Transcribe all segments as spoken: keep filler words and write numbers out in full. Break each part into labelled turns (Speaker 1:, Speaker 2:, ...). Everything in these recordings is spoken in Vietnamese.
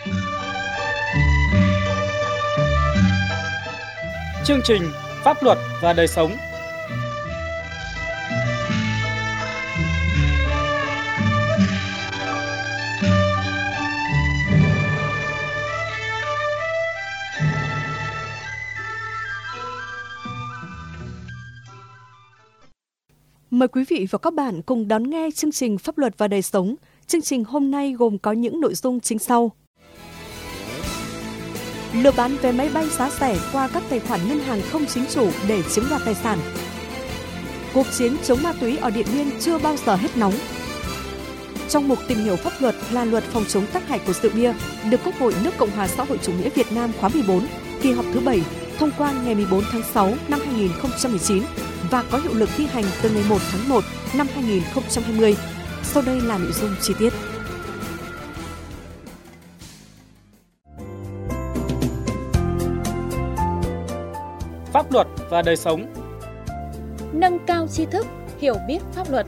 Speaker 1: Chương trình Pháp luật và đời sống.
Speaker 2: Mời quý vị và các bạn cùng đón nghe chương trình Pháp luật và đời sống. Chương trình hôm nay gồm có những nội dung chính sau. Lừa bán vé máy bay giá rẻ qua các tài khoản ngân hàng không chính chủ để chiếm đoạt tài sản. Cuộc chiến chống ma túy ở Điện Biên chưa bao giờ hết nóng. Trong mục tìm hiểu pháp luật là luật phòng chống tác hại của rượu bia được Quốc hội nước Cộng hòa xã hội chủ nghĩa Việt Nam khóa mười bốn, kỳ họp thứ bảy, thông qua ngày mười bốn tháng sáu năm hai nghìn không trăm mười chín và có hiệu lực thi hành từ ngày một tháng một năm hai nghìn không trăm hai mươi. Sau đây là nội dung chi tiết.
Speaker 1: Pháp luật và đời sống.
Speaker 3: Nâng cao tri thức, hiểu biết pháp luật.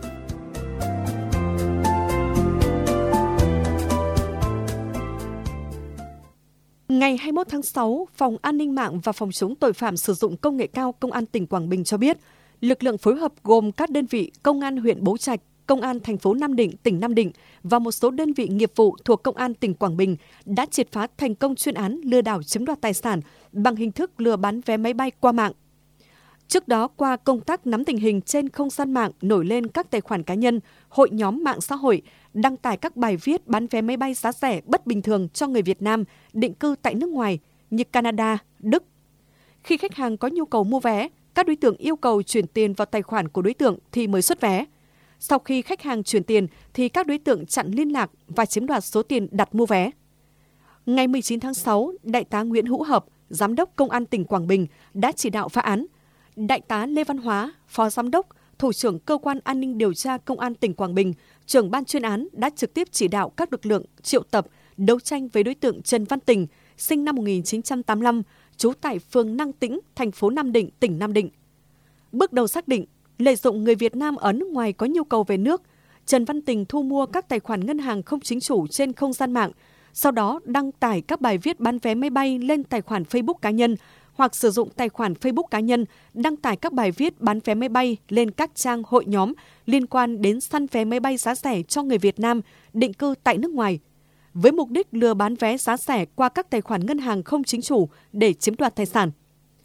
Speaker 2: Ngày hai mươi mốt tháng sáu, Phòng An ninh mạng và Phòng chống tội phạm sử dụng công nghệ cao Công an tỉnh Quảng Bình cho biết, lực lượng phối hợp gồm các đơn vị Công an huyện Bố Trạch, Công an thành phố Nam Định, tỉnh Nam Định và một số đơn vị nghiệp vụ thuộc Công an tỉnh Quảng Bình đã triệt phá thành công chuyên án lừa đảo chiếm đoạt tài sản bằng hình thức lừa bán vé máy bay qua mạng. Trước đó, qua công tác nắm tình hình trên không gian mạng nổi lên các tài khoản cá nhân, hội nhóm mạng xã hội đăng tải các bài viết bán vé máy bay giá rẻ bất bình thường cho người Việt Nam định cư tại nước ngoài như Canada, Đức. Khi khách hàng có nhu cầu mua vé, các đối tượng yêu cầu chuyển tiền vào tài khoản của đối tượng thì mới xuất vé. Sau khi khách hàng chuyển tiền thì các đối tượng chặn liên lạc và chiếm đoạt số tiền đặt mua vé. Ngày mười chín tháng sáu, Đại tá Nguyễn Hữu Hợp, Giám đốc Công an tỉnh Quảng Bình đã chỉ đạo phá án. Đại tá Lê Văn Hóa, Phó Giám đốc, Thủ trưởng Cơ quan An ninh Điều tra Công an tỉnh Quảng Bình, trưởng ban chuyên án đã trực tiếp chỉ đạo các lực lượng triệu tập, đấu tranh với đối tượng Trần Văn Tình, sinh năm một nghìn chín trăm tám mươi lăm, trú tại phường Năng Tĩnh, thành phố Nam Định, tỉnh Nam Định. Bước đầu xác định, lợi dụng người Việt Nam ở nước ngoài có nhu cầu về nước, Trần Văn Tình thu mua các tài khoản ngân hàng không chính chủ trên không gian mạng, sau đó đăng tải các bài viết bán vé máy bay lên tài khoản Facebook cá nhân hoặc sử dụng tài khoản Facebook cá nhân đăng tải các bài viết bán vé máy bay lên các trang hội nhóm liên quan đến săn vé máy bay giá rẻ cho người Việt Nam định cư tại nước ngoài, với mục đích lừa bán vé giá rẻ qua các tài khoản ngân hàng không chính chủ để chiếm đoạt tài sản.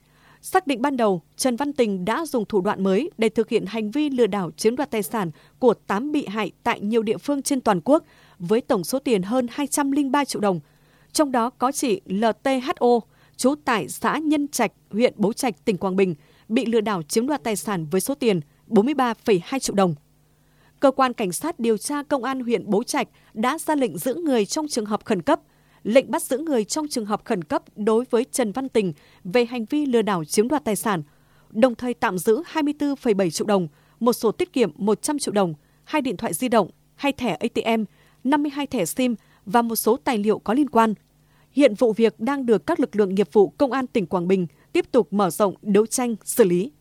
Speaker 2: Xác định ban đầu, Trần Văn Tình đã dùng thủ đoạn mới để thực hiện hành vi lừa đảo chiếm đoạt tài sản của tám bị hại tại nhiều địa phương trên toàn quốc với tổng số tiền hơn hai trăm lẻ ba triệu đồng. Trong đó có chị lờ tê hát o, trú tại xã Nhân Trạch, huyện Bố Trạch, tỉnh Quảng Bình, bị lừa đảo chiếm đoạt tài sản với số tiền bốn mươi ba phẩy hai triệu đồng. Cơ quan Cảnh sát điều tra Công an huyện Bố Trạch đã ra lệnh giữ người trong trường hợp khẩn cấp, lệnh bắt giữ người trong trường hợp khẩn cấp đối với Trần Văn Tình về hành vi lừa đảo chiếm đoạt tài sản, đồng thời tạm giữ hai mươi tư phẩy bảy triệu đồng, một sổ tiết kiệm một trăm triệu đồng, hai điện thoại di động, hai thẻ a tê em, năm mươi hai thẻ sim và một số tài liệu có liên quan. Hiện vụ việc đang được các lực lượng nghiệp vụ Công an tỉnh Quảng Bình tiếp tục mở rộng đấu tranh xử lý.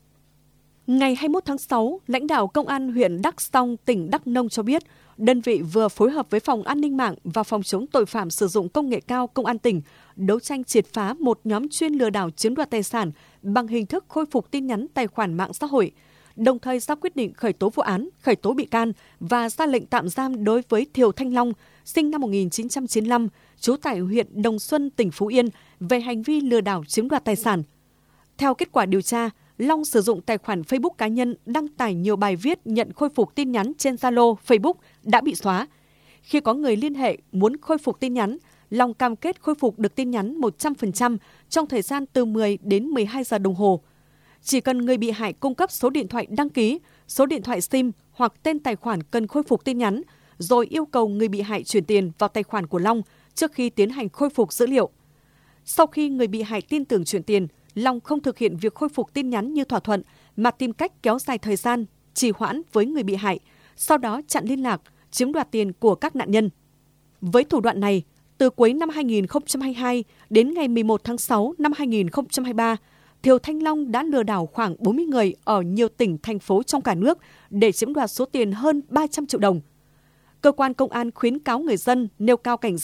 Speaker 2: Ngày hai mươi mốt tháng sáu, lãnh đạo Công an huyện Đắk Song, tỉnh Đắk Nông cho biết, đơn vị vừa phối hợp với Phòng An ninh mạng và Phòng chống tội phạm sử dụng công nghệ cao Công an tỉnh đấu tranh triệt phá một nhóm chuyên lừa đảo chiếm đoạt tài sản bằng hình thức khôi phục tin nhắn tài khoản mạng xã hội, đồng thời ra quyết định khởi tố vụ án, khởi tố bị can và ra lệnh tạm giam đối với Thiều Thanh Long, sinh năm một nghìn chín trăm chín mươi lăm, trú tại huyện Đồng Xuân, tỉnh Phú Yên, về hành vi lừa đảo chiếm đoạt tài sản. Theo kết quả điều tra, Long sử dụng tài khoản Facebook cá nhân đăng tải nhiều bài viết nhận khôi phục tin nhắn trên Zalo, Facebook đã bị xóa. Khi có người liên hệ muốn khôi phục tin nhắn, Long cam kết khôi phục được tin nhắn một trăm phần trăm trong thời gian từ mười đến mười hai giờ đồng hồ. Chỉ cần người bị hại cung cấp số điện thoại đăng ký, số điện thoại sim hoặc tên tài khoản cần khôi phục tin nhắn, rồi yêu cầu người bị hại chuyển tiền vào tài khoản của Long trước khi tiến hành khôi phục dữ liệu. Sau khi người bị hại tin tưởng chuyển tiền, Long không thực hiện việc khôi phục tin nhắn như thỏa thuận mà tìm cách kéo dài thời gian, trì hoãn với người bị hại, sau đó chặn liên lạc, chiếm đoạt tiền của các nạn nhân. Với thủ đoạn này, từ cuối năm hai nghìn không trăm hai mươi hai đến ngày mười một tháng sáu năm hai nghìn không trăm hai mươi ba, Thiều Thanh Long đã lừa đảo khoảng bốn mươi người ở nhiều tỉnh, thành phố trong cả nước để chiếm đoạt số tiền hơn ba trăm triệu đồng. Cơ quan công an khuyến cáo người dân nêu cao cảnh giác,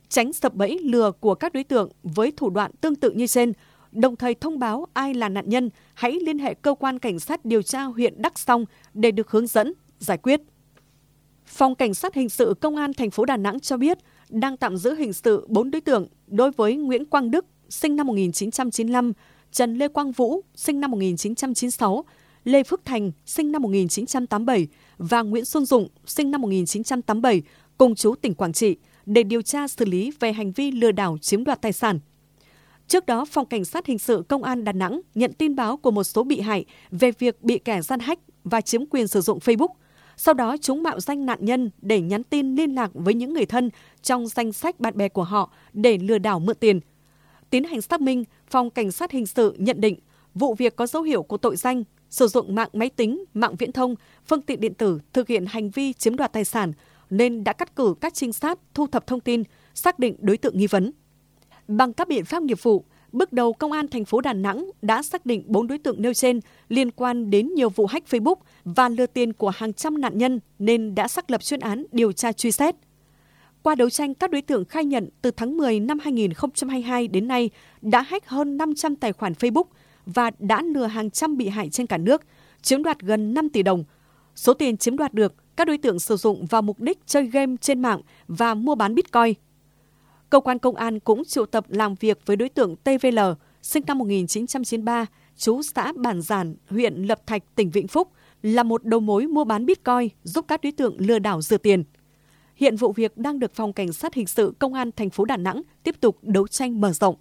Speaker 2: tránh sập bẫy lừa của các đối tượng với thủ đoạn tương tự như trên, đồng thời thông báo ai là nạn nhân hãy liên hệ cơ quan cảnh sát điều tra huyện Đắk Song để được hướng dẫn, giải quyết. Phòng Cảnh sát Hình sự Công an thành phố Đà Nẵng cho biết đang tạm giữ hình sự bốn đối tượng đối với Nguyễn Quang Đức, sinh năm một nghìn chín trăm chín mươi lăm, Trần Lê Quang Vũ, sinh năm một nghìn chín trăm chín mươi sáu, Lê Phước Thành, sinh năm một nghìn chín trăm tám mươi bảy và Nguyễn Xuân Dụng, sinh năm một nghìn chín trăm tám mươi bảy, cùng trú tỉnh Quảng Trị, để điều tra xử lý về hành vi lừa đảo chiếm đoạt tài sản. Trước đó, Phòng Cảnh sát Hình sự Công an Đà Nẵng nhận tin báo của một số bị hại về việc bị kẻ gian hack và chiếm quyền sử dụng Facebook. Sau đó, chúng mạo danh nạn nhân để nhắn tin liên lạc với những người thân trong danh sách bạn bè của họ để lừa đảo mượn tiền. Tiến hành xác minh, Phòng Cảnh sát Hình sự nhận định vụ việc có dấu hiệu của tội danh sử dụng mạng máy tính, mạng viễn thông, phương tiện điện tử thực hiện hành vi chiếm đoạt tài sản, nên đã cắt cử các trinh sát thu thập thông tin, xác định đối tượng nghi vấn. Bằng các biện pháp nghiệp vụ, bước đầu Công an thành phố Đà Nẵng đã xác định bốn đối tượng nêu trên liên quan đến nhiều vụ hack Facebook và lừa tiền của hàng trăm nạn nhân, nên đã xác lập chuyên án điều tra truy xét. Qua đấu tranh, các đối tượng khai nhận từ tháng mười năm hai nghìn không trăm hai mươi hai đến nay đã hack hơn năm trăm tài khoản Facebook và đã lừa hàng trăm bị hại trên cả nước, chiếm đoạt gần năm tỷ đồng. Số tiền chiếm đoạt được, các đối tượng sử dụng vào mục đích chơi game trên mạng và mua bán Bitcoin. Cơ quan công an cũng triệu tập làm việc với đối tượng tê vê lờ, sinh năm một nghìn chín trăm chín mươi ba, trú xã Bản Giản, huyện Lập Thạch, tỉnh Vĩnh Phúc, là một đầu mối mua bán Bitcoin giúp các đối tượng lừa đảo rửa tiền. Hiện vụ việc đang được Phòng Cảnh sát Hình sự Công an thành phố Đà Nẵng tiếp tục đấu tranh mở rộng.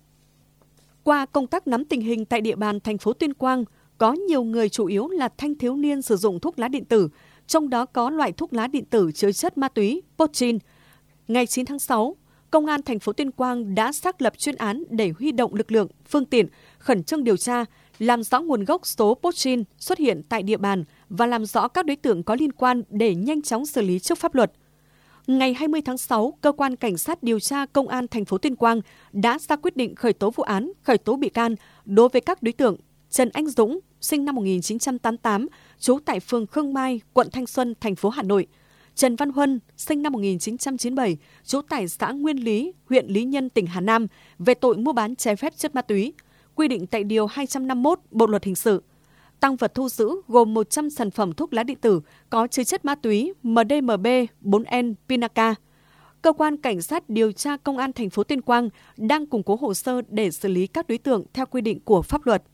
Speaker 2: Qua công tác nắm tình hình tại địa bàn thành phố Tuyên Quang, có nhiều người chủ yếu là thanh thiếu niên sử dụng thuốc lá điện tử, trong đó có loại thuốc lá điện tử chứa chất ma túy Potrin. Ngày chín tháng sáu, Công an thành phố Tuyên Quang đã xác lập chuyên án để huy động lực lượng, phương tiện, khẩn trương điều tra, làm rõ nguồn gốc số Potrin xuất hiện tại địa bàn và làm rõ các đối tượng có liên quan để nhanh chóng xử lý trước pháp luật. Ngày hai mươi tháng sáu, Cơ quan Cảnh sát điều tra Công an thành phố Tuyên Quang đã ra quyết định khởi tố vụ án, khởi tố bị can đối với các đối tượng Trần Anh Dũng, sinh năm một nghìn chín trăm tám mươi tám, trú tại phường Khương Mai, quận Thanh Xuân, thành phố Hà Nội; Trần Văn Huân, sinh năm một nghìn chín trăm chín mươi bảy, trú tại xã Nguyên Lý, huyện Lý Nhân, tỉnh Hà Nam, về tội mua bán trái phép chất ma túy, quy định tại Điều hai trăm năm mươi mốt Bộ Luật Hình sự. Tang vật thu giữ gồm một trăm sản phẩm thuốc lá điện tử có chứa chất ma túy em đê em bê, bốn N, Pinaca. Cơ quan Cảnh sát điều tra Công an thành phố Tuyên Quang đang củng cố hồ sơ để xử lý các đối tượng theo quy định của pháp luật.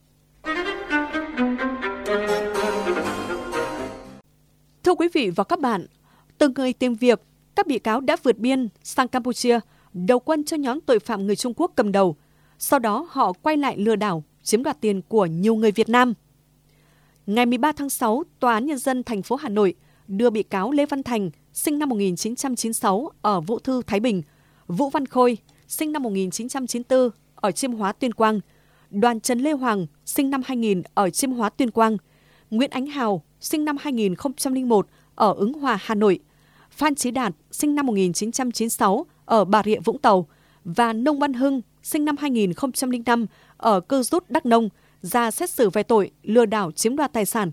Speaker 2: Thưa quý vị và các bạn, từ người tìm việc, các bị cáo đã vượt biên sang Campuchia, đầu quân cho nhóm tội phạm người Trung Quốc cầm đầu. Sau đó họ quay lại lừa đảo, chiếm đoạt tiền của nhiều người Việt Nam. Ngày mười ba tháng sáu, Tòa án Nhân dân thành phố Hà Nội đưa bị cáo Lê Văn Thành, sinh năm một nghìn chín trăm chín mươi sáu, ở Vũ Thư, Thái Bình; Vũ Văn Khôi, sinh năm một nghìn chín trăm chín mươi tư, ở Chiêm Hóa, Tuyên Quang; Đoàn Trần Lê Hoàng, sinh năm hai nghìn, ở Chiêm Hóa, Tuyên Quang; Nguyễn Ánh Hào, sinh năm hai nghìn không trăm lẻ một, ở Ứng Hòa, Hà Nội; Phan Chí Đạt, sinh năm một nghìn chín trăm chín mươi sáu, ở Bà Rịa, Vũng Tàu; và Nông Văn Hưng, sinh năm hai nghìn không trăm lẻ năm, ở Cơ Rút, Đắk Nông, ra xét xử về tội lừa đảo chiếm đoạt tài sản.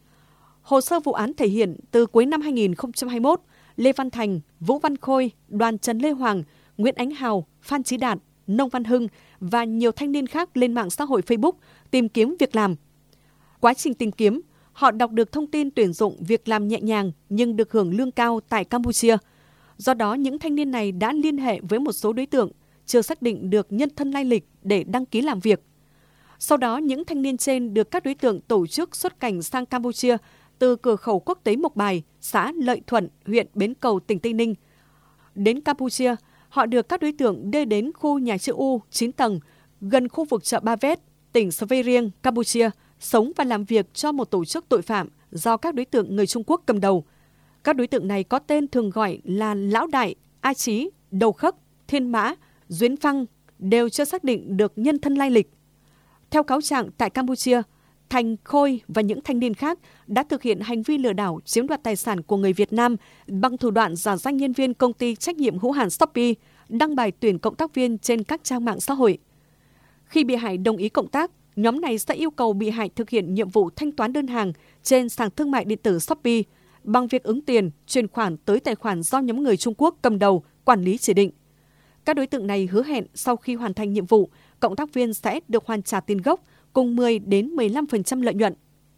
Speaker 2: Hồ sơ vụ án thể hiện từ cuối năm hai nghìn không trăm hai mươi mốt, Lê Văn Thành, Vũ Văn Khôi, Đoàn Trần Lê Hoàng, Nguyễn Ánh Hào, Phan Chí Đạt, Nông Văn Hưng và nhiều thanh niên khác lên mạng xã hội Facebook tìm kiếm việc làm. Quá trình tìm kiếm, họ đọc được thông tin tuyển dụng việc làm nhẹ nhàng nhưng được hưởng lương cao tại Campuchia. Do đó, những thanh niên này đã liên hệ với một số đối tượng chưa xác định được nhân thân lai lịch để đăng ký làm việc. Sau đó, những thanh niên trên được các đối tượng tổ chức xuất cảnh sang Campuchia từ cửa khẩu quốc tế Mộc Bài, xã Lợi Thuận, huyện Bến Cầu, tỉnh Tây Ninh. Đến Campuchia, họ được các đối tượng đưa đến khu nhà chữ U chín tầng gần khu vực chợ Ba Vét, tỉnh Svay Rieng, Campuchia, sống và làm việc cho một tổ chức tội phạm do các đối tượng người Trung Quốc cầm đầu. Các đối tượng này có tên thường gọi là Lão Đại, A Chí, Đầu Khấc, Thiên Mã, Duyến Phăng, đều chưa xác định được nhân thân lai lịch. Theo cáo trạng, tại Campuchia, Thành, Khôi và những thanh niên khác đã thực hiện hành vi lừa đảo chiếm đoạt tài sản của người Việt Nam bằng thủ đoạn giả danh nhân viên công ty trách nhiệm hữu hạn Shopee, đăng bài tuyển cộng tác viên trên các trang mạng xã hội. Khi bị hại đồng ý cộng tác, nhóm này sẽ yêu cầu bị hại thực hiện nhiệm vụ thanh toán đơn hàng trên sàn thương mại điện tử Shopee bằng việc ứng tiền, chuyển khoản tới tài khoản do nhóm người Trung Quốc cầm đầu, quản lý chỉ định. Các đối tượng này hứa hẹn sau khi hoàn thành nhiệm vụ, cộng tác viên sẽ được hoàn trả tiền gốc cùng mười đến mười lăm phần trăm lợi nhuận.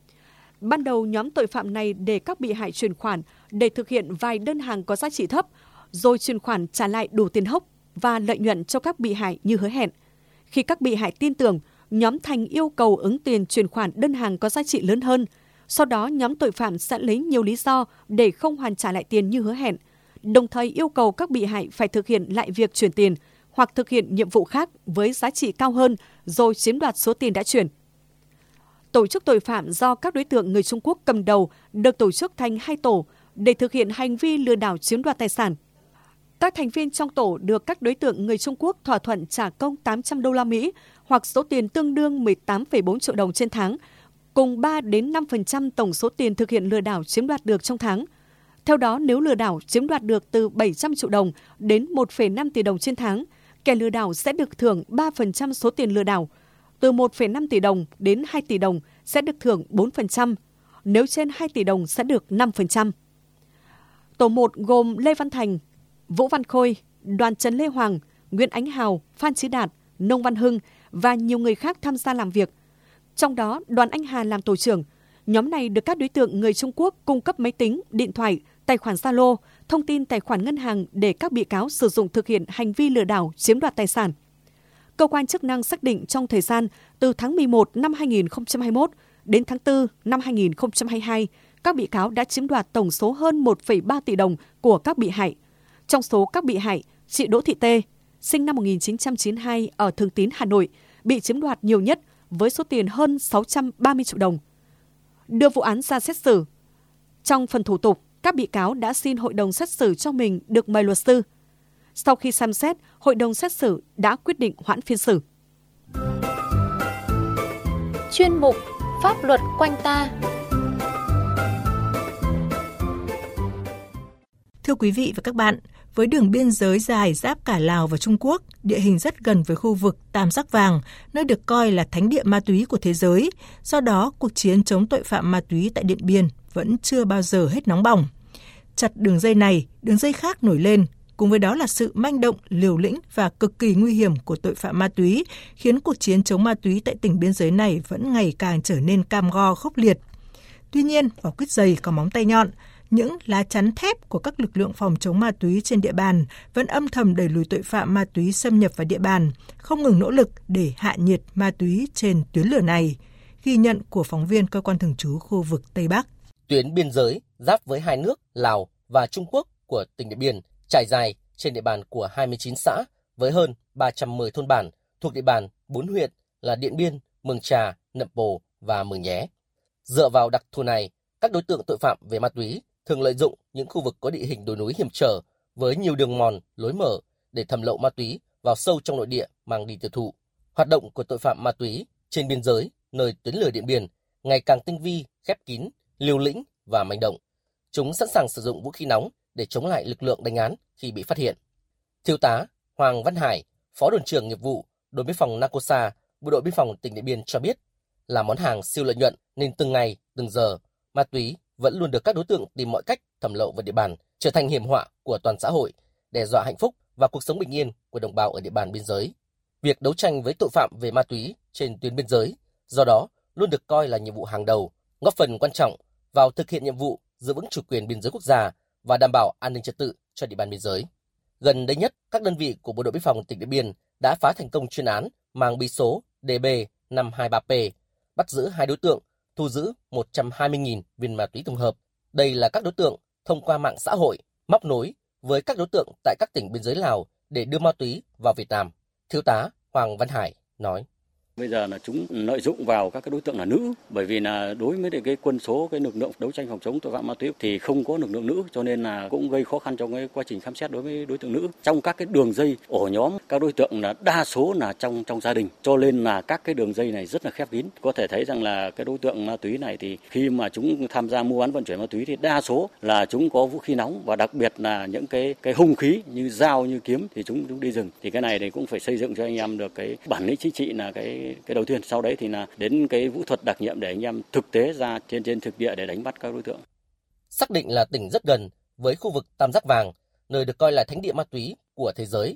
Speaker 2: Ban đầu, nhóm tội phạm này để các bị hại chuyển khoản để thực hiện vài đơn hàng có giá trị thấp, rồi chuyển khoản trả lại đủ tiền hốc và lợi nhuận cho các bị hại như hứa hẹn. Khi các bị hại tin tưởng, nhóm Thành yêu cầu ứng tiền chuyển khoản đơn hàng có giá trị lớn hơn. Sau đó, nhóm tội phạm sẽ lấy nhiều lý do để không hoàn trả lại tiền như hứa hẹn, đồng thời yêu cầu các bị hại phải thực hiện lại việc chuyển tiền hoặc thực hiện nhiệm vụ khác với giá trị cao hơn rồi chiếm đoạt số tiền đã chuyển. Tổ chức tội phạm do các đối tượng người Trung Quốc cầm đầu được tổ chức thành hai tổ để thực hiện hành vi lừa đảo chiếm đoạt tài sản. Các thành viên trong tổ được các đối tượng người Trung Quốc thỏa thuận trả công tám trăm đô la Mỹ hoặc số tiền tương đương mười tám phẩy bốn triệu đồng trên tháng, cùng ba đến năm phần trăm tổng số tiền thực hiện lừa đảo chiếm đoạt được trong tháng. Theo đó, nếu lừa đảo chiếm đoạt được từ bảy trăm triệu đồng đến một phẩy năm tỷ đồng trên tháng, kẻ lừa đảo sẽ được thưởng ba phần trăm số tiền lừa đảo. Từ một phẩy năm tỷ đồng đến hai tỷ đồng sẽ được thưởng bốn phần trăm. Nếu trên hai tỷ đồng sẽ được năm phần trăm. Tổ một gồm Lê Văn Thành, Vũ Văn Khôi, Đoàn Trần Lê Hoàng, Nguyễn Ánh Hào, Phan Chí Đạt, Nông Văn Hưng và nhiều người khác tham gia làm việc. Trong đó, Đoàn Anh Hà làm tổ trưởng. Nhóm này được các đối tượng người Trung Quốc cung cấp máy tính, điện thoại, tài khoản Zalo, thông tin tài khoản ngân hàng để các bị cáo sử dụng thực hiện hành vi lừa đảo chiếm đoạt tài sản. Cơ quan chức năng xác định trong thời gian từ tháng mười một năm hai nghìn không trăm hai mươi mốt đến tháng tư năm hai nghìn không trăm hai mươi hai, các bị cáo đã chiếm đoạt tổng số hơn một phẩy ba tỷ đồng của các bị hại. Trong số các bị hại, chị Đỗ Thị Tê, sinh năm một nghìn chín trăm chín mươi hai ở Thường Tín, Hà Nội, bị chiếm đoạt nhiều nhất với số tiền hơn sáu trăm ba mươi triệu đồng. Đưa vụ án ra xét xử. Trong phần thủ tục, các bị cáo đã xin hội đồng xét xử cho mình được mời luật sư. Sau khi xem xét, hội đồng xét xử đã quyết định hoãn phiên xử.
Speaker 3: Chuyên mục Pháp luật quanh ta.
Speaker 4: Thưa quý vị và các bạn, với đường biên giới dài giáp cả Lào và Trung Quốc, địa hình rất gần với khu vực Tam Giác Vàng, nơi được coi là thánh địa ma túy của thế giới. Do đó, cuộc chiến chống tội phạm ma túy tại Điện Biên vẫn chưa bao giờ hết nóng bỏng. Chặt đường dây này, đường dây khác nổi lên, cùng với đó là sự manh động, liều lĩnh và cực kỳ nguy hiểm của tội phạm ma túy, khiến cuộc chiến chống ma túy tại tỉnh biên giới này vẫn ngày càng trở nên cam go khốc liệt. Tuy nhiên, vỏ quýt dày có móng tay nhọn, những lá chắn thép của các lực lượng phòng chống ma túy trên địa bàn vẫn âm thầm đẩy lùi tội phạm ma túy xâm nhập vào địa bàn, không ngừng nỗ lực để hạ nhiệt ma túy trên tuyến lửa này. Ghi nhận của phóng viên cơ quan thường trú khu vực Tây Bắc.
Speaker 5: Tuyến biên giới giáp với hai nước Lào và Trung Quốc của tỉnh Điện Biên trải dài trên địa bàn của hai mươi chín xã với hơn ba trăm mười thôn bản thuộc địa bàn bốn huyện là Điện Biên, Mường Trà, Nậm Pồ và Mường Nhé. Dựa vào đặc thù này, các đối tượng tội phạm về ma túy thường lợi dụng những khu vực có địa hình đồi núi hiểm trở với nhiều đường mòn, lối mở để thẩm lậu ma túy vào sâu trong nội địa mang đi tiêu thụ. Hoạt động của tội phạm ma túy trên biên giới, nơi tuyến lửa Điện Biên ngày càng tinh vi, khép kín, liều lĩnh và manh động. Chúng sẵn sàng sử dụng vũ khí nóng để chống lại lực lượng đánh án khi bị phát hiện. Thiếu tá Hoàng Văn Hải, Phó đồn trưởng nghiệp vụ đồn biên phòng Nacosa, bộ đội biên phòng tỉnh Điện Biên cho biết, là món hàng siêu lợi nhuận nên từng ngày, từng giờ, ma túy vẫn luôn được các đối tượng tìm mọi cách thẩm lậu vào địa bàn, trở thành hiểm họa của toàn xã hội, đe dọa hạnh phúc và cuộc sống bình yên của đồng bào ở địa bàn biên giới. Việc đấu tranh với tội phạm về ma túy trên tuyến biên giới, do đó luôn được coi là nhiệm vụ hàng đầu, góp phần quan trọng vào thực hiện nhiệm vụ giữ vững chủ quyền biên giới quốc gia và đảm bảo an ninh trật tự cho địa bàn biên giới. Gần đây nhất, các đơn vị của bộ đội biên phòng tỉnh Điện Biên đã phá thành công chuyên án mang bí số D B năm hai ba P, bắt giữ hai đối tượng, thu giữ một trăm hai mươi nghìn viên ma túy tổng hợp. Đây là các đối tượng thông qua mạng xã hội móc nối với các đối tượng tại các tỉnh biên giới Lào để đưa ma túy vào Việt Nam. Thiếu tá Hoàng Văn Hải nói:
Speaker 6: Bây giờ là chúng lợi dụng vào các cái đối tượng là nữ, bởi vì là đối với cái quân số cái lực lượng đấu tranh phòng chống tội phạm ma túy thì không có lực lượng nữ, cho nên là cũng gây khó khăn trong cái quá trình khám xét đối với đối tượng nữ. Trong các cái đường dây ổ nhóm, các đối tượng là đa số là trong trong gia đình, cho nên là các cái đường dây này rất là khép kín. Có thể thấy rằng là cái đối tượng ma túy này thì khi mà chúng tham gia mua bán vận chuyển ma túy thì đa số là chúng có vũ khí nóng, và đặc biệt là những cái cái hung khí như dao, như kiếm thì chúng chúng đi rừng. Thì cái này thì cũng phải xây dựng cho anh em được cái bản lĩnh chính trị là cái cái đầu tiên, sau đấy thì là đến cái vũ thuật đặc nhiệm để anh em thực tế ra trên trên thực địa để đánh bắt các đối tượng.
Speaker 5: Xác định là tỉnh rất gần với khu vực Tam Giác Vàng, nơi được coi là thánh địa ma túy của thế giới,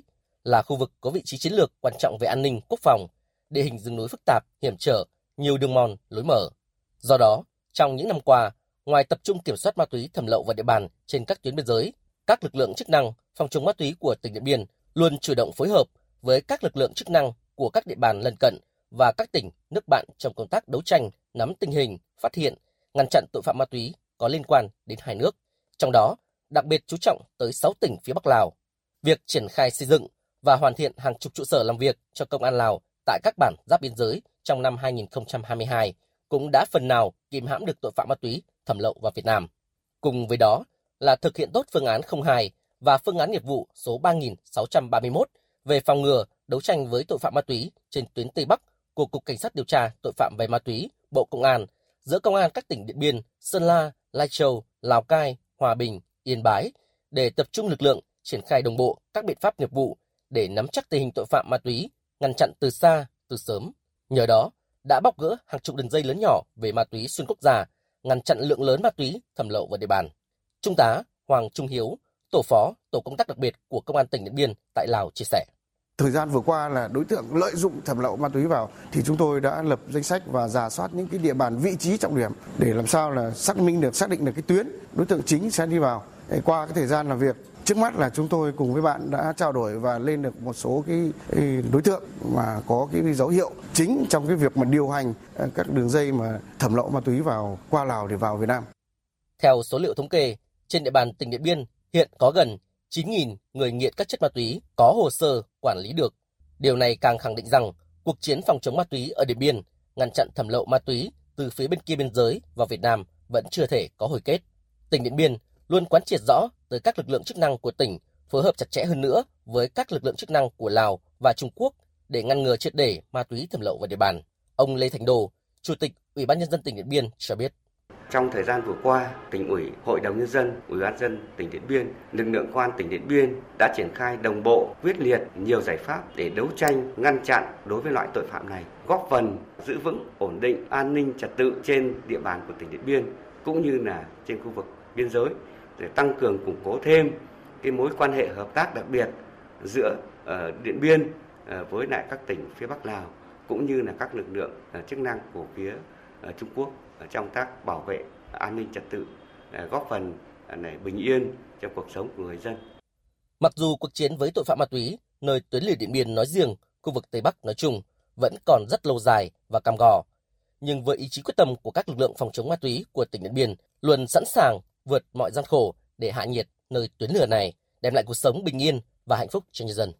Speaker 5: là khu vực có vị trí chiến lược quan trọng về an ninh, quốc phòng, địa hình rừng núi phức tạp, hiểm trở, nhiều đường mòn, lối mở. Do đó, trong những năm qua, ngoài tập trung kiểm soát ma túy thẩm lậu vào địa bàn trên các tuyến biên giới, các lực lượng chức năng phòng chống ma túy của tỉnh Điện Biên luôn chủ động phối hợp với các lực lượng chức năng của các địa bàn lân cận và các tỉnh, nước bạn trong công tác đấu tranh, nắm tình hình, phát hiện, ngăn chặn tội phạm ma túy có liên quan đến hai nước. Trong đó, đặc biệt chú trọng tới sáu tỉnh phía Bắc Lào. Việc triển khai xây dựng và hoàn thiện hàng chục trụ sở làm việc cho công an Lào tại các bản giáp biên giới trong năm hai nghìn không trăm hai mươi hai cũng đã phần nào kìm hãm được tội phạm ma túy thẩm lậu vào Việt Nam. Cùng với đó là thực hiện tốt phương án không hai và phương án nghiệp vụ số ba nghìn sáu trăm ba mươi mốt về phòng ngừa, đấu tranh với tội phạm ma túy trên tuyến Tây Bắc của Cục Cảnh sát điều tra tội phạm về ma túy, Bộ Công an, giữa công an các tỉnh Điện Biên, Sơn La, Lai Châu, Lào Cai, Hòa Bình, Yên Bái để tập trung lực lượng triển khai đồng bộ các biện pháp nghiệp vụ để nắm chắc tình hình tội phạm ma túy, ngăn chặn từ xa, từ sớm. Nhờ đó, đã bóc gỡ hàng chục đường dây lớn nhỏ về ma túy xuyên quốc gia, ngăn chặn lượng lớn ma túy thẩm lậu vào địa bàn. Trung tá Hoàng Trung Hiếu, tổ phó tổ công tác đặc biệt của Công an tỉnh Điện Biên tại Lào chia sẻ.
Speaker 7: Thời gian vừa qua là đối tượng lợi dụng thẩm lậu ma túy vào thì chúng tôi đã lập danh sách và rà soát những cái địa bàn vị trí trọng điểm để làm sao là xác minh được, xác định được cái tuyến đối tượng chính sẽ đi vào. Để qua cái thời gian làm việc, trước mắt là chúng tôi cùng với bạn đã trao đổi và lên được một số cái đối tượng mà có cái dấu hiệu chính trong cái việc mà điều hành các đường dây mà thẩm lậu ma túy vào qua Lào để vào Việt Nam.
Speaker 5: Theo số liệu thống kê, trên địa bàn tỉnh Điện Biên hiện có gần chín nghìn người nghiện các chất ma túy có hồ sơ quản lý được. Điều này càng khẳng định rằng cuộc chiến phòng chống ma túy ở Điện Biên, ngăn chặn thẩm lậu ma túy từ phía bên kia biên giới vào Việt Nam vẫn chưa thể có hồi kết. Tỉnh Điện Biên luôn quán triệt rõ tới các lực lượng chức năng của tỉnh phối hợp chặt chẽ hơn nữa với các lực lượng chức năng của Lào và Trung Quốc để ngăn ngừa triệt để ma túy thẩm lậu vào địa bàn. Ông Lê Thành Đồ, Chủ tịch Ủy ban Nhân dân tỉnh Điện Biên cho biết.
Speaker 8: Trong thời gian vừa qua, Tỉnh ủy, Hội đồng Nhân dân, Ủy ban nhân dân tỉnh Điện Biên, lực lượng công an tỉnh Điện Biên đã triển khai đồng bộ, quyết liệt nhiều giải pháp để đấu tranh, ngăn chặn đối với loại tội phạm này, góp phần giữ vững, ổn định an ninh trật tự trên địa bàn của tỉnh Điện Biên cũng như là trên khu vực biên giới để tăng cường củng cố thêm cái mối quan hệ hợp tác đặc biệt giữa uh, Điện Biên uh, với lại các tỉnh phía Bắc Lào cũng như là các lực lượng uh, chức năng của phía uh, Trung Quốc ở trong tác bảo vệ an ninh trật tự, góp phần này bình yên trong cuộc sống của người dân.
Speaker 5: Mặc dù cuộc chiến với tội phạm ma túy nơi tuyến lửa Điện Biên nói riêng, khu vực Tây Bắc nói chung vẫn còn rất lâu dài và cam go, nhưng với ý chí quyết tâm của các lực lượng phòng chống ma túy của tỉnh Điện Biên luôn sẵn sàng vượt mọi gian khổ để hạ nhiệt nơi tuyến lửa này, đem lại cuộc sống bình yên và hạnh phúc cho nhân dân.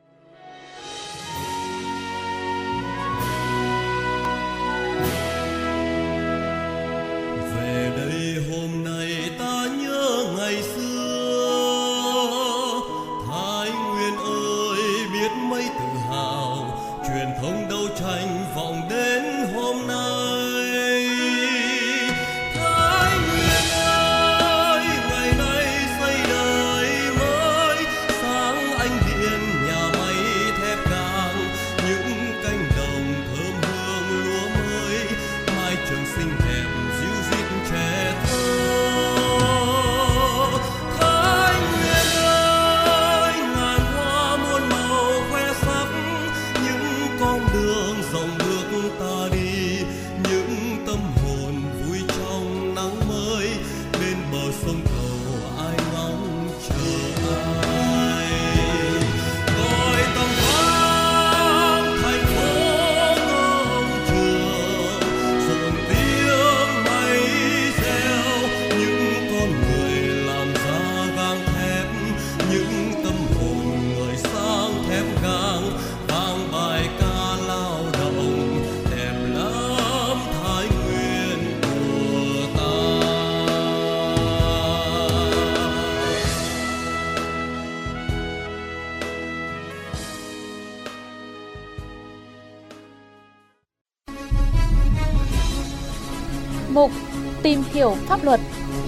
Speaker 3: Mục Tìm hiểu pháp luật.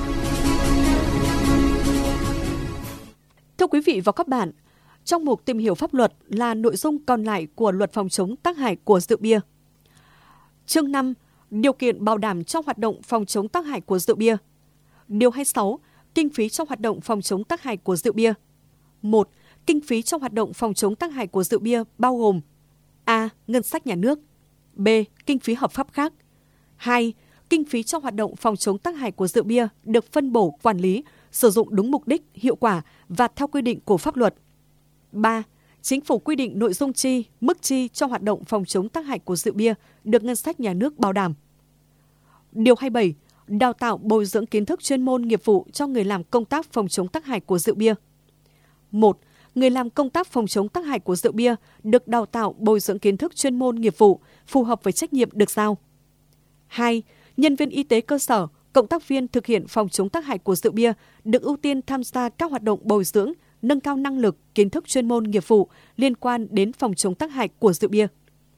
Speaker 2: Thưa quý vị và các bạn, trong mục Tìm hiểu pháp luật là nội dung còn lại của Luật phòng chống tác hại của rượu bia. Chương năm. Điều kiện bảo đảm trong hoạt động phòng chống tác hại của rượu bia. Điều hai mươi sáu. Kinh phí trong hoạt động phòng chống tác hại của rượu bia. một. Kinh phí trong hoạt động phòng chống tác hại của rượu bia bao gồm: A. Ngân sách nhà nước. B. Kinh phí hợp pháp khác. hai. Kinh phí trong hoạt động phòng chống tác hại của rượu bia được phân bổ, quản lý, sử dụng đúng mục đích, hiệu quả và theo quy định của pháp luật. ba. Chính phủ quy định nội dung chi, mức chi trong hoạt động phòng chống tác hại của rượu bia được ngân sách nhà nước bảo đảm. Điều hai mươi bảy. Đào tạo bồi dưỡng kiến thức chuyên môn nghiệp vụ cho người làm công tác phòng chống tác hại của rượu bia. một. Người làm công tác phòng chống tác hại của rượu bia được đào tạo bồi dưỡng kiến thức chuyên môn nghiệp vụ phù hợp với trách nhiệm được giao. hai. Nhân viên y tế cơ sở, cộng tác viên thực hiện phòng chống tác hại của rượu bia được ưu tiên tham gia các hoạt động bồi dưỡng, nâng cao năng lực, kiến thức chuyên môn nghiệp vụ liên quan đến phòng chống tác hại của rượu bia.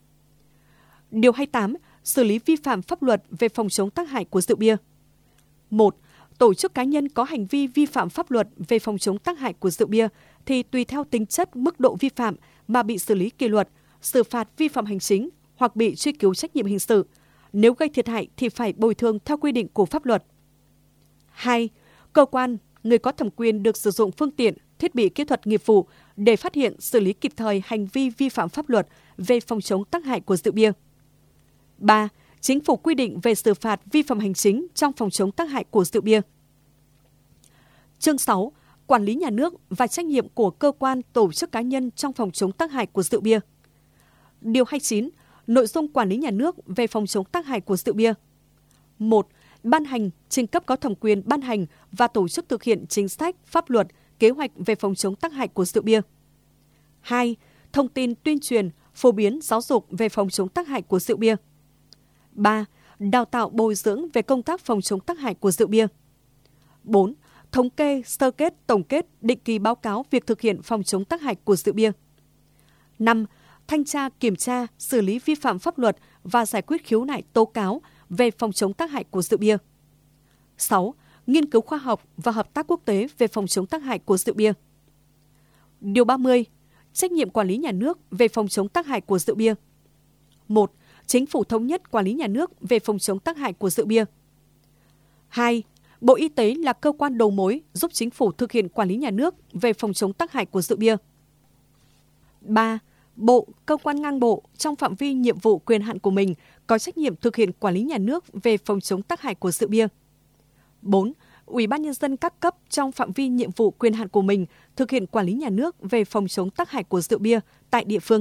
Speaker 2: Điều hai mươi tám. Xử lý vi phạm pháp luật về phòng chống tác hại của rượu bia. một. Tổ chức cá nhân có hành vi vi phạm pháp luật về phòng chống tác hại của rượu bia thì tùy theo tính chất, mức độ vi phạm mà bị xử lý kỷ luật, xử phạt vi phạm hành chính hoặc bị truy cứu trách nhiệm hình sự. Nếu gây thiệt hại thì phải bồi thường theo quy định của pháp luật. hai. Cơ quan, người có thẩm quyền được sử dụng phương tiện, thiết bị kỹ thuật nghiệp vụ để phát hiện, xử lý kịp thời hành vi vi phạm pháp luật về phòng chống tác hại của rượu bia. ba. Chính phủ quy định về xử phạt vi phạm hành chính trong phòng chống tác hại của rượu bia. Chương sáu. Quản lý nhà nước và trách nhiệm của cơ quan, tổ chức cá nhân trong phòng chống tác hại của rượu bia. Điều hai mươi chín. Nội dung quản lý nhà nước về phòng chống tác hại của rượu bia. một. Ban hành, trình cấp có thẩm quyền ban hành và tổ chức thực hiện chính sách, pháp luật, kế hoạch về phòng chống tác hại của rượu bia. hai. Thông tin, tuyên truyền, phổ biến, giáo dục về phòng chống tác hại của rượu bia. ba. Đào tạo bồi dưỡng về công tác phòng chống tác hại của rượu bia. bốn. Thống kê, sơ kết, tổng kết, định kỳ báo cáo việc thực hiện phòng chống tác hại của rượu bia. năm. Thanh tra, kiểm tra, xử lý vi phạm pháp luật và giải quyết khiếu nại tố cáo về phòng chống tác hại của rượu bia. sáu. Nghiên cứu khoa học và hợp tác quốc tế về phòng chống tác hại của rượu bia. Điều ba mươi. Trách nhiệm quản lý nhà nước về phòng chống tác hại của rượu bia. một. Chính phủ thống nhất quản lý nhà nước về phòng chống tác hại của rượu bia. hai. Bộ Y tế là cơ quan đầu mối giúp chính phủ thực hiện quản lý nhà nước về phòng chống tác hại của rượu bia. ba. Bộ, cơ quan ngang bộ trong phạm vi nhiệm vụ quyền hạn của mình có trách nhiệm thực hiện quản lý nhà nước về phòng chống tác hại của rượu bia. bốn. Ủy ban nhân dân các cấp trong phạm vi nhiệm vụ quyền hạn của mình thực hiện quản lý nhà nước về phòng chống tác hại của rượu bia tại địa phương.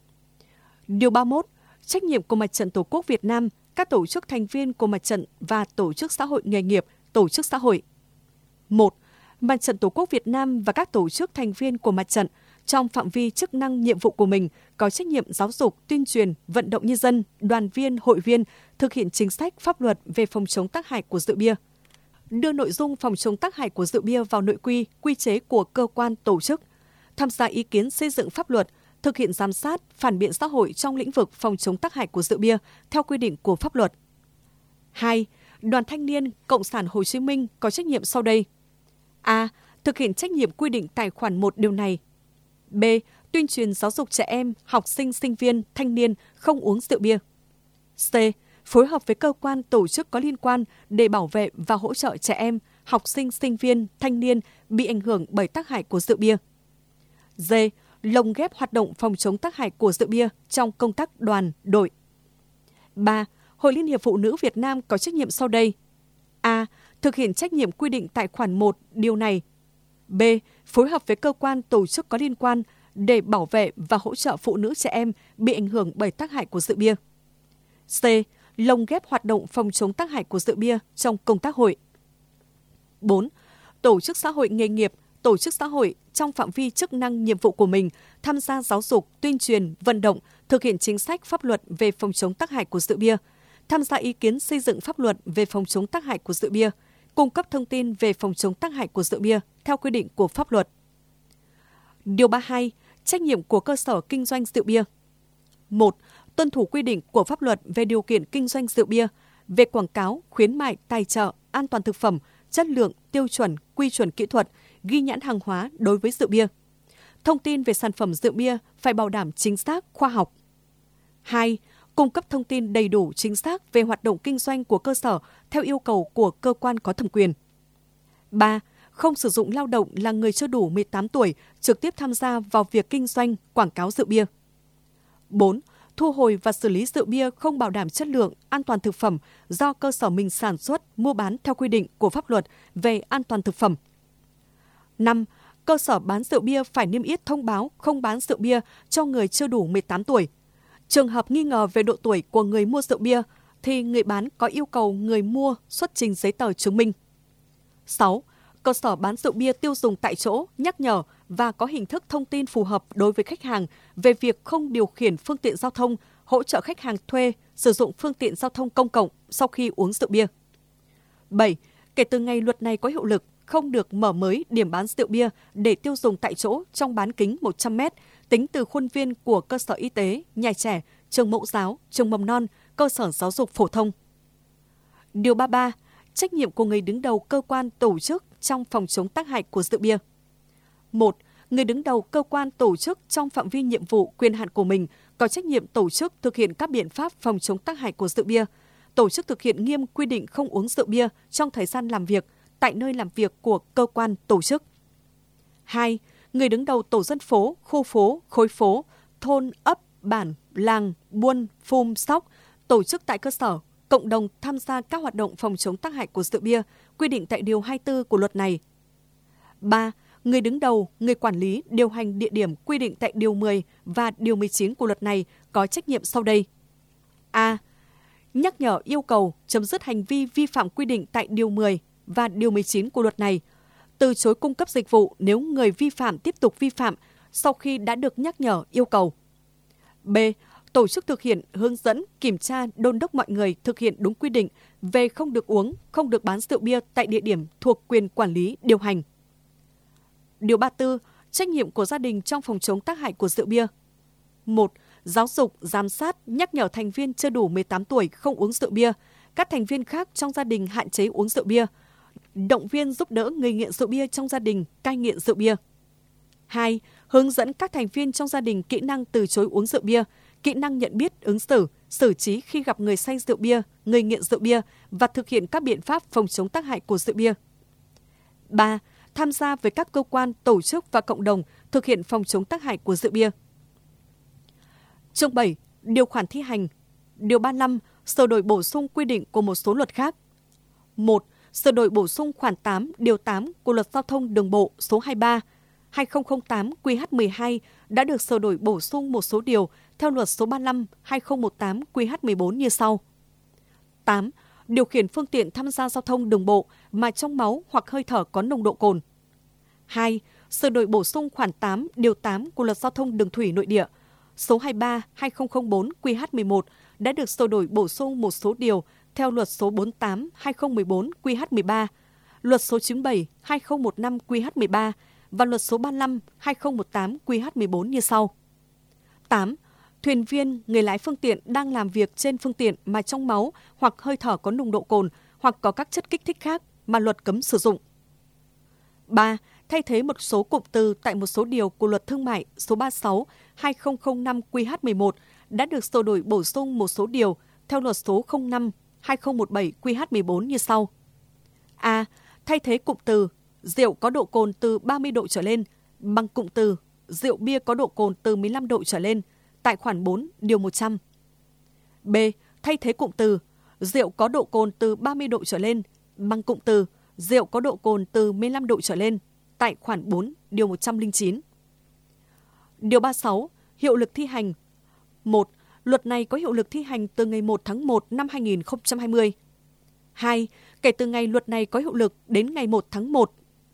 Speaker 2: Điều ba mươi mốt. Trách nhiệm của Mặt trận Tổ quốc Việt Nam, các tổ chức thành viên của Mặt trận và tổ chức xã hội nghề nghiệp, tổ chức xã hội. một. Mặt trận Tổ quốc Việt Nam và các tổ chức thành viên của Mặt trận trong phạm vi chức năng nhiệm vụ của mình có trách nhiệm giáo dục, tuyên truyền, vận động nhân dân, đoàn viên, hội viên thực hiện chính sách, pháp luật về phòng chống tác hại của rượu bia. Đưa nội dung phòng chống tác hại của rượu bia vào nội quy, quy chế của cơ quan, tổ chức. Tham gia ý kiến xây dựng pháp luật, thực hiện giám sát, phản biện xã hội trong lĩnh vực phòng chống tác hại của rượu bia theo quy định của pháp luật. hai. Đoàn Thanh niên Cộng sản Hồ Chí Minh có trách nhiệm sau đây. A. Thực hiện trách nhiệm quy định tại khoản một điều này. B. Tuyên truyền giáo dục trẻ em, học sinh, sinh viên, thanh niên không uống rượu bia. C. Phối hợp với cơ quan, tổ chức có liên quan để bảo vệ và hỗ trợ trẻ em, học sinh, sinh viên, thanh niên bị ảnh hưởng bởi tác hại của rượu bia. D. Lồng ghép hoạt động phòng chống tác hại của rượu bia trong công tác đoàn, đội. ba. Hội Liên hiệp Phụ nữ Việt Nam có trách nhiệm sau đây. A. Thực hiện trách nhiệm quy định tại khoản một điều này. B. Phối hợp với cơ quan, tổ chức có liên quan để bảo vệ và hỗ trợ phụ nữ, trẻ em bị ảnh hưởng bởi tác hại của rượu bia. C. Lồng ghép hoạt động phòng chống tác hại của rượu bia trong công tác hội. bốn. Tổ chức xã hội nghề nghiệp, tổ chức xã hội trong phạm vi chức năng nhiệm vụ của mình tham gia giáo dục, tuyên truyền, vận động, thực hiện chính sách, pháp luật về phòng chống tác hại của rượu bia, tham gia ý kiến xây dựng pháp luật về phòng chống tác hại của rượu bia, cung cấp thông tin về phòng chống tác hại của rượu bia theo quy định của pháp luật. Điều ba mươi hai. Trách nhiệm của cơ sở kinh doanh rượu bia. một. Tuân thủ quy định của pháp luật về điều kiện kinh doanh rượu bia, về quảng cáo, khuyến mại, tài trợ, an toàn thực phẩm, chất lượng, tiêu chuẩn, quy chuẩn kỹ thuật, ghi nhãn hàng hóa đối với rượu bia. Thông tin về sản phẩm rượu bia phải bảo đảm chính xác, khoa học. hai. Cung cấp thông tin đầy đủ, chính xác về hoạt động kinh doanh của cơ sở theo yêu cầu của cơ quan có thẩm quyền. ba. không sử dụng lao động là người chưa đủ mười tám tuổi trực tiếp tham gia vào việc kinh doanh, quảng cáo rượu bia. bốn. Thu hồi và xử lý rượu bia không bảo đảm chất lượng, an toàn thực phẩm do cơ sở mình sản xuất, mua bán theo quy định của pháp luật về an toàn thực phẩm. năm. Cơ sở bán rượu bia phải niêm yết thông báo không bán rượu bia cho người chưa đủ mười tám tuổi. Trường hợp nghi ngờ về độ tuổi của người mua rượu bia thì người bán có yêu cầu người mua xuất trình giấy tờ chứng minh. sáu. Cơ sở bán rượu bia tiêu dùng tại chỗ nhắc nhở và có hình thức thông tin phù hợp đối với khách hàng về việc không điều khiển phương tiện giao thông, hỗ trợ khách hàng thuê, sử dụng phương tiện giao thông công cộng sau khi uống rượu bia. bảy. Kể từ ngày luật này có hiệu lực, không được mở mới điểm bán rượu bia để tiêu dùng tại chỗ trong bán kính một trăm mét, tính từ khuôn viên của cơ sở y tế, nhà trẻ, trường mẫu giáo, trường mầm non, cơ sở giáo dục phổ thông. Điều ba mươi ba. Trách nhiệm của người đứng đầu cơ quan tổ chức trong phòng chống tác hại của rượu bia. một. Người đứng đầu cơ quan tổ chức trong phạm vi nhiệm vụ quyền hạn của mình có trách nhiệm tổ chức thực hiện các biện pháp phòng chống tác hại của rượu bia, tổ chức thực hiện nghiêm quy định không uống rượu bia trong thời gian làm việc, tại nơi làm việc của cơ quan tổ chức. hai. Người đứng đầu tổ dân phố, khu phố, khối phố, thôn, ấp, bản, làng, buôn, phum, sóc, tổ chức tại cơ sở, cộng đồng tham gia các hoạt động phòng chống tác hại của rượu bia, quy định tại Điều hai mươi tư của luật này. ba. Người đứng đầu, người quản lý, điều hành địa điểm quy định tại Điều mười và Điều mười chín của luật này có trách nhiệm sau đây. A. Nhắc nhở yêu cầu chấm dứt hành vi vi phạm quy định tại Điều mười và Điều mười chín của luật này, từ chối cung cấp dịch vụ nếu người vi phạm tiếp tục vi phạm sau khi đã được nhắc nhở yêu cầu. B. Tổ chức thực hiện, hướng dẫn, kiểm tra, đôn đốc mọi người thực hiện đúng quy định về không được uống, không được bán rượu bia tại địa điểm thuộc quyền quản lý, điều hành. Điều ba mươi tư. Trách nhiệm của gia đình trong phòng chống tác hại của rượu bia. một. Giáo dục, giám sát, nhắc nhở thành viên chưa đủ mười tám tuổi không uống rượu bia, các thành viên khác trong gia đình hạn chế uống rượu bia, động viên giúp đỡ người nghiện rượu bia trong gia đình cai nghiện rượu bia. hai. Hướng dẫn các thành viên trong gia đình kỹ năng từ chối uống rượu bia, kỹ năng nhận biết, ứng xử, xử trí khi gặp người say rượu bia, người nghiện rượu bia và thực hiện các biện pháp phòng chống tác hại của rượu bia. ba. Tham gia với các cơ quan, tổ chức và cộng đồng thực hiện phòng chống tác hại của rượu bia. Chương bảy. Điều khoản thi hành. Điều ba mươi lăm. Sửa đổi bổ sung quy định của một số luật khác. một. Sửa đổi bổ sung khoản tám, điều tám của Luật Giao thông Đường bộ số hai mươi ba hai nghìn không trăm lẻ tám Q H mười hai đã được sửa đổi bổ sung một số điều theo Luật số ba mươi lăm hai nghìn không trăm mười tám Q H mười bốn như sau. tám. Điều khiển phương tiện tham gia giao thông đường bộ mà trong máu hoặc hơi thở có nồng độ cồn. hai. Sửa đổi bổ sung khoản tám, điều tám của Luật Giao thông Đường thủy nội địa số hai mươi ba hai nghìn không trăm lẻ bốn Q H mười một đã được sửa đổi bổ sung một số điều theo Luật số bốn mươi tám hai nghìn không trăm mười bốn Q H mười ba, Luật số chín mươi bảy hai nghìn không trăm mười lăm Q H mười ba và Luật số ba mươi lăm hai nghìn không trăm mười tám Q H mười bốn như sau. tám. Thuyền viên, người lái phương tiện đang làm việc trên phương tiện mà trong máu hoặc hơi thở có nồng độ cồn hoặc có các chất kích thích khác mà luật cấm sử dụng. ba. Thay thế một số cụm từ tại một số điều của Luật Thương mại số ba mươi sáu hai nghìn không trăm lẻ năm Q H mười một đã được sửa đổi bổ sung một số điều theo Luật số không năm hai nghìn không trăm mười bảy Q H mười bốn như sau. A. Thay thế cụm từ rượu có độ cồn từ ba mươi độ trở lên bằng cụm từ rượu bia có độ cồn từ mười lăm độ trở lên tại khoản bốn điều một trăm. B. Thay thế cụm từ rượu có độ cồn từ ba mươi độ trở lên bằng cụm từ rượu có độ cồn từ mười lăm độ trở lên tại khoản bốn điều một trăm lẻ chín. Điều ba mươi sáu. Hiệu lực thi hành. một. Luật này có hiệu lực thi hành từ ngày một tháng một năm hai nghìn không trăm hai mươi. hai. Kể từ ngày luật này có hiệu lực đến ngày một tháng một.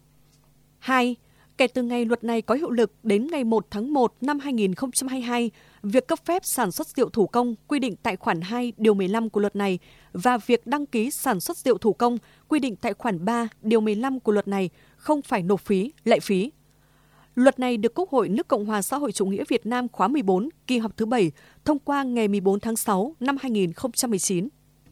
Speaker 2: hai. Kể từ ngày luật này có hiệu lực đến ngày một tháng một năm hai nghìn không trăm hai mươi hai, việc cấp phép sản xuất rượu thủ công quy định tại khoản hai điều mười lăm của luật này và việc đăng ký sản xuất rượu thủ công quy định tại khoản ba điều mười lăm của luật này không phải nộp phí, lệ phí. Luật này được Quốc hội nước Cộng hòa xã hội chủ nghĩa Việt Nam khóa mười bốn, kỳ họp thứ bảy, thông qua ngày mười bốn tháng sáu năm hai nghìn không trăm mười chín.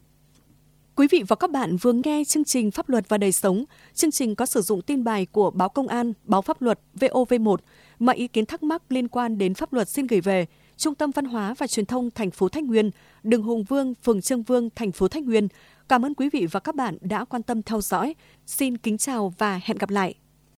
Speaker 2: Quý vị và các bạn vừa nghe chương trình Pháp luật và đời sống. Chương trình có sử dụng tin bài của Báo Công an, Báo Pháp luật, V O V một. Mọi ý kiến thắc mắc liên quan đến pháp luật xin gửi về Trung tâm Văn hóa và Truyền thông thành phố Thái Nguyên, đường Hùng Vương, phường Trương Vương, thành phố Thái Nguyên, Cảm ơn quý vị và các bạn đã quan tâm theo dõi. Xin kính chào và hẹn gặp lại.